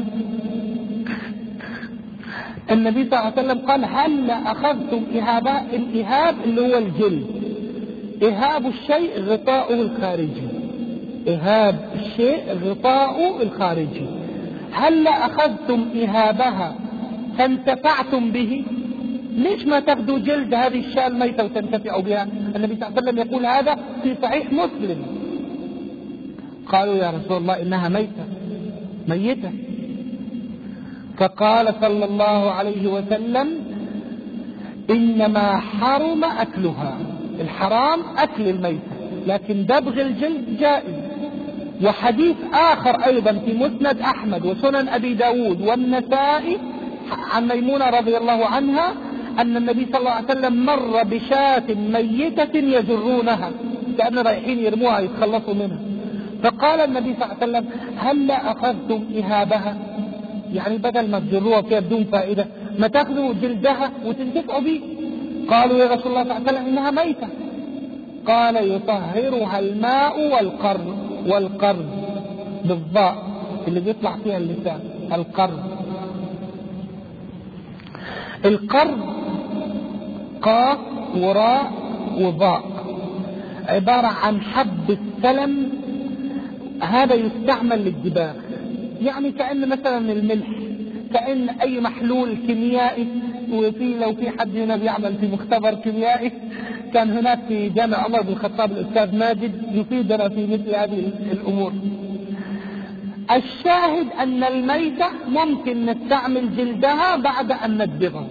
A: النبي صلى الله عليه وسلم قال هل أخذتم إهابها؟ الإهاب اللي هو الجلد، إهاب الشيء غطاؤه الخارجي، إهاب الشيء غطاؤه الخارجي. هل أخذتم إهابها فانتفعتم به؟ ليش ما تاخذوا جلد هذه الشاة الميتة وتنتفعوا بها؟ النبي صلى الله عليه وسلم يقول هذا في صحيح مسلم. قالوا يا رسول الله إنها ميتة ميتة. فقال صلى الله عليه وسلم إنما حرم أكلها، الحرام أكل الميتة، لكن دبغ الجلد جائز. وحديث آخر أيضا في مسند أحمد وسنن أبي داود والنسائي عن ميمونة رضي الله عنها أن النبي صلى الله عليه وسلم مر بشاة ميتة يجرونها كأن رايحين يرموها يتخلصوا منها، فقال النبي صلى الله عليه وسلم هل أخذتم إهابها؟ يعني بدل ما تجروها فيها بدون فائدة ما تأخذوا جلدها وتنتفعوا به. قالوا يا رسول الله صلى الله عليه وسلم إنها ميتة. قال يطهرها الماء والقرن، والقرن بالضاء اللي بيطلع فيها اللسان، القرن. القرن قاف وراء وضاء، عبارة عن حب السلم، هذا يستعمل للدباغ، يعني كأن مثلا الملح، كأن أي محلول كيميائي. وفي لو في حد هنا بيعمل في مختبر كيميائي، كان هناك في جامع عمر بن الخطاب الأستاذ ماجد يفيدنا في مثل هذه الأمور. الشاهد أن الميتة ممكن نستعمل جلدها بعد أن ندبغها.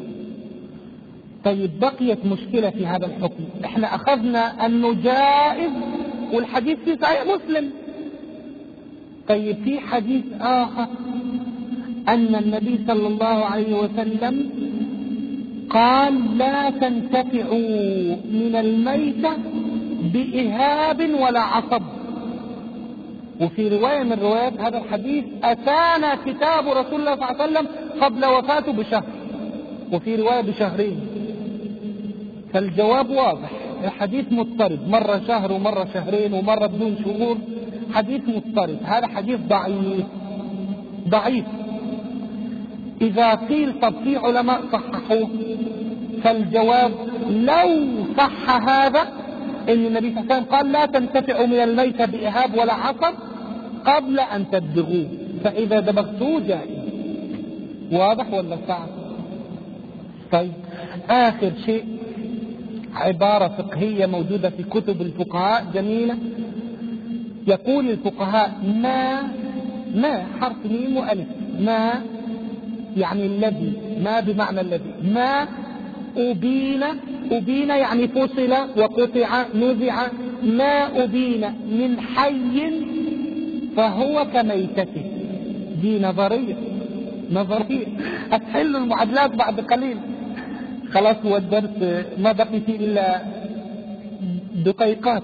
A: طيب بقيت مشكلة في هذا الحكم، احنا أخذنا أنه جائز والحديث في صحيح مسلم. طيب في حديث آخر أن النبي صلى الله عليه وسلم قال لا تنتفعوا من الميتة بإهاب ولا عصب. وفي رواية من روايات هذا الحديث أتانا كتاب رسول الله صلى الله عليه وسلم قبل وفاته بشهر، وفي رواية بشهرين. فالجواب واضح، الحديث مضطرد، مرة شهر ومرة شهرين ومرة بدون شهور، حديث مضطرد. هذا حديث ضعيف ضعيف. إذا قيل طب في علماء صححوه، فالجواب لو صح هذا إن النبي صلى الله عليه وسلم قال لا تنتفعوا من الميتة بإهاب ولا عصب قبل أن تدبغوه، فإذا دبغتوه جائز. واضح ولا صعب؟ طيب آخر شيء عبارة فقهية موجودة في كتب الفقهاء جميلة. يقول الفقهاء ما ما حرف ميم وألف، ما يعني الذي، ما بمعنى الذي، ما أبين، أبين يعني فصل وقطع نزع، ما أبين من حي فهو كميتته. دي نظرية نظرية هتحل المعادلات بعد قليل. خلاص هو الدرس ما بقي فيه إلا دقيقات.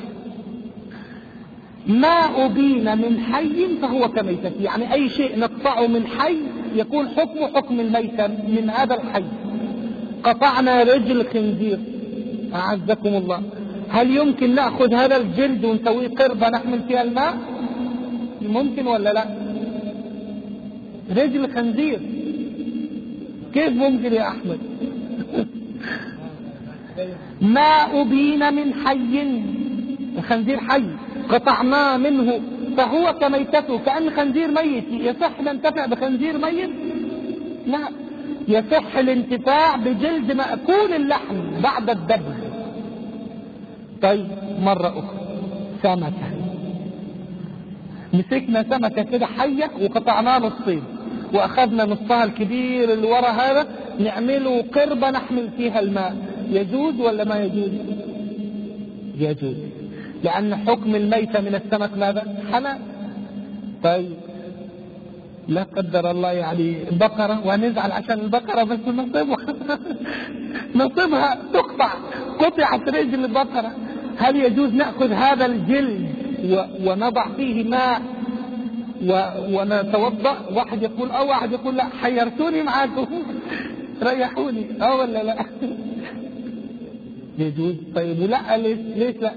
A: ما أبين من حي فهو كميتته، يعني أي شيء نقطعه من حي يكون حكمه حكم الميتة من هذا الحي. قطعنا رجل خنزير أعزكم الله، هل يمكن نأخذ هذا الجلد ونسويه قربة نحمل فيها الماء؟ ممكن ولا لا؟ رجل خنزير كيف ممكن يا أحمد؟ ما أبين من حي، الخنزير حي قطعناه منه فهو كميتته، كأن خنزير ميت. يصح ننتفع بخنزير ميت؟ لا، يصح الانتفاع بجلد مأكول اللحم بعد الدبغ. طيب مرة أخرى، سمكة، مسكنا سمكة كده حية وقطعناه نصين وأخذنا نصها الكبير اللي ورا هذا نعمله قربة نحمل فيها الماء، يجوز ولا ما يجوز؟ يجوز، لأن حكم الميتة من السمك ماذا؟ حلال. طيب لا قدر الله يعني بقرة ونزعل عشان البقرة بس نصيبها نصيبها تقطع، قطعت رجل البقرة، هل يجوز نأخذ هذا الجلد ونضع فيه ماء ونتوضأ؟ واحد يقول اه، واحد يقول لا، حيرتوني معاكم ريحوني، اه ولا لا؟ يجوز. طيب ولا ليش ليش لا؟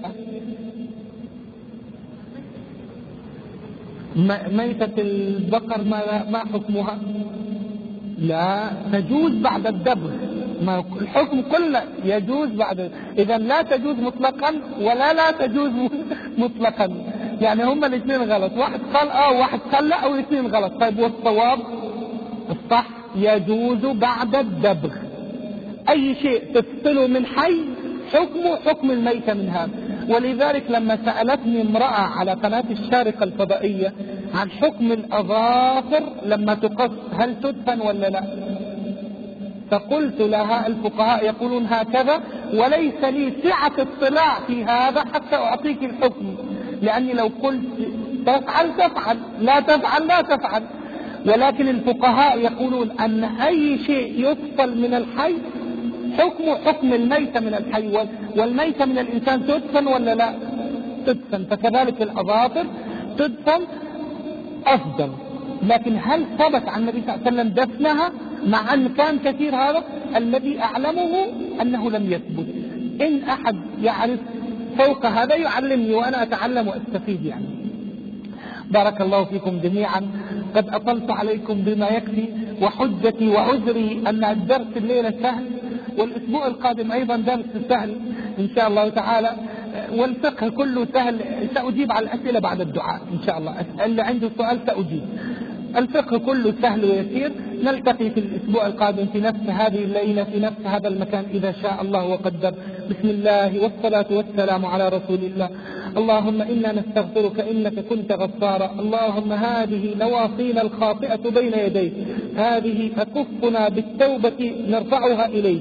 A: ميتة البقر ما ما حكمها؟ لا تجوز بعد الدبغ، ما الحكم كله يجوز بعد. اذا لا تجوز مطلقا ولا لا تجوز مطلقا، يعني هما الاثنين غلط، واحد قال اه واحد قال لا، او الاثنين غلط. طيب والصواب الصح يجوز بعد الدبغ. اي شيء تفصله من حي حكمه حكم الميتة من هذا. ولذلك لما سألتني امرأة على قناة الشارقة الفضائية عن حكم الأظافر لما تقص هل تدفن ولا لا، فقلت لها الفقهاء يقولون هكذا، وليس لي سعة اطلاع في هذا حتى أعطيك الحكم، لأني لو قلت تفعل تفعل، لا تفعل لا تفعل. ولكن الفقهاء يقولون أن أي شيء يفصل من الحي حكمه حكم الميتة من الحي، والميتة من الإنسان تدفن ولا لا؟ تدفن. فكذلك الأظافر تدفن أفضل. لكن هل ثبت عن النبي صلى الله عليه وسلم دفنها؟ مع أن كان كثير هذا الذي أعلمه أنه لم يثبت. إن أحد يعرف فوق هذا يعلمني وأنا أتعلم وأستفيد يعني. بارك الله فيكم جميعا، قد أطلت عليكم بما يكفي، وحجتي وعذري أن الدرس الليلة سهل، والأسبوع القادم أيضا درس سهل إن شاء الله تعالى، والفقه كله سهل. سأجيب على الأسئلة بعد الدعاء إن شاء الله، اللي عنده سؤال سأجيب. الفقه كله سهل ويسير. نلتقي في الأسبوع القادم في نفس هذه الليلة في نفس هذا المكان إذا شاء الله وقدر. بسم الله والصلاة والسلام على رسول الله. اللهم إنا نستغفرك إنك كنت غفارا. اللهم هذه نواصينا الخاطئة بين يديك، هذه أكفنا بالتوبة نرفعها إليك.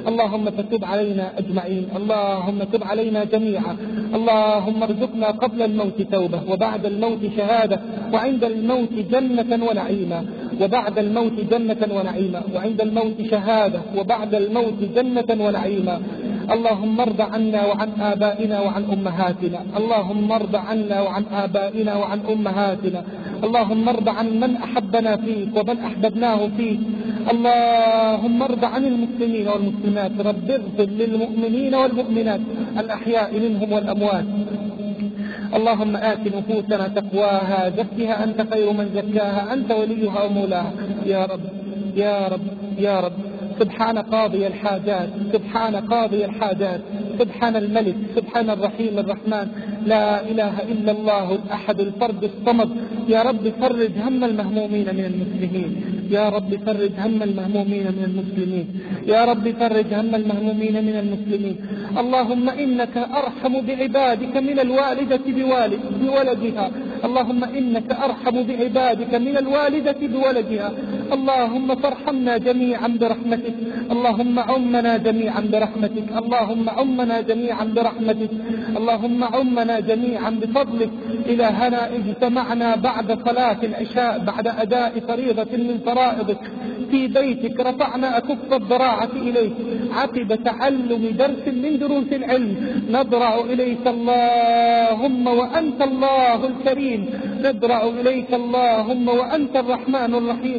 A: اللهم فتب علينا أجمعين، اللهم تب علينا جميعا. اللهم ارزقنا قبل الموت توبة، وبعد الموت شهادة، وعند الموت جنة ونعيما، وبعد الموت جنة ونعيما، وعند الموت شهادة، وبعد الموت جنة ونعيما. اللهم ارض عنا وعن آبائنا وعن أمهاتنا، اللهم ارض عنا وعن آبائنا وعن أمهاتنا، اللهم ارض عن من أحبنا فيك ومن أحببناه فيك. اللهم ارض عن المسلمين والمسلمات، رب اغفر للمؤمنين والمؤمنات الأحياء منهم والأموات. اللهم آت نفوسنا تقواها، زكها أنت خير من زكاها، أنت وليها ومولاها. يا رب يا رب يا رب، سبحان قاضي الحاجات، سبحان قاضي الحاجات، سبحان الملك، سبحان الرحيم الرحمن، لا إله إلا الله الأحد الفرد الصمد. يا رب فرج هم المهمومين من المسلمين، يا رب فرج هم المهمومين من المسلمين، يا رب فرج هم المهمومين من المسلمين. اللهم إنك أرحم بعبادك من الوالدة بوالد بولدها، اللهم إنك أرحم بعبادك من الوالدة بولدها. اللهم فارحمنا جميعا برحمتك، اللهم عمنا جميعا برحمتك، اللهم عمنا جميعا برحمتك، اللهم عمنا جميعا بفضلك. إلهنا اجتمعنا بعد صلاة العشاء، بعد أداء فريضة من فرائضك في بيتك، رفعنا أكف الضراعة إليك عقب تعلم درس من دروس العلم، نضرع إليك اللهم وأنت الله الكريم، نضرع إليك اللهم وأنت الرحمن الرحيم.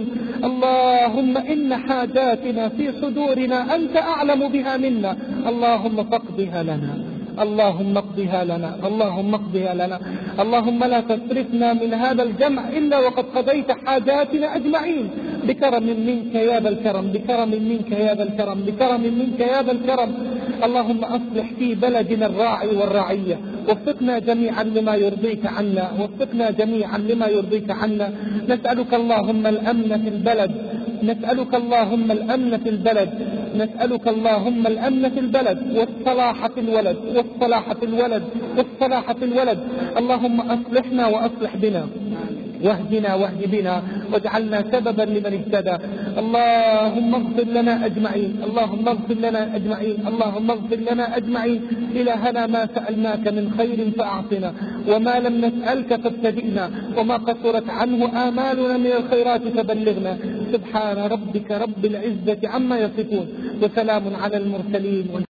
A: اللهم إن حاجاتنا في صدورنا أنت أعلم بها منا، اللهم فاقضها لنا، اللهم اقضها لنا، اللهم اقضها لنا. اللهم لا تصرفنا من هذا الجمع إلا وقد قضيت حاجاتنا أجمعين، بكرم منك يا ذا الكرم، بكرم منك يا ذا الكرم، بكرم منك يا ذا الكرم. اللهم أصلح في بلدنا الراعي والرعية، وفقنا جميعا لما يرضيك عنا، وفقنا جميعا لما يرضيك عنا. نسألك اللهم الأمن في البلد، نسألك اللهم الأمن في البلد، نسألك اللهم الأمن في البلد، والصلاح في الولد، والصلاح في الولد، والصلاح في الولد. اللهم أصلحنا وأصلح بنا، واهدنا واهد بنا، واجعلنا سببا لمن اهتدى. اللهم اغفر لنا أجمعين، اللهم اغفر لنا أجمعين، اللهم اغفر لنا أجمعين. إلهنا ما سألناك من خير فأعطنا، وما لم نسألك فابتدئنا، وما قصرت عنه آمالنا من الخيرات فبلغنا. سبحان ربك رب العزة عما يصفون، وسلام على المرسلين.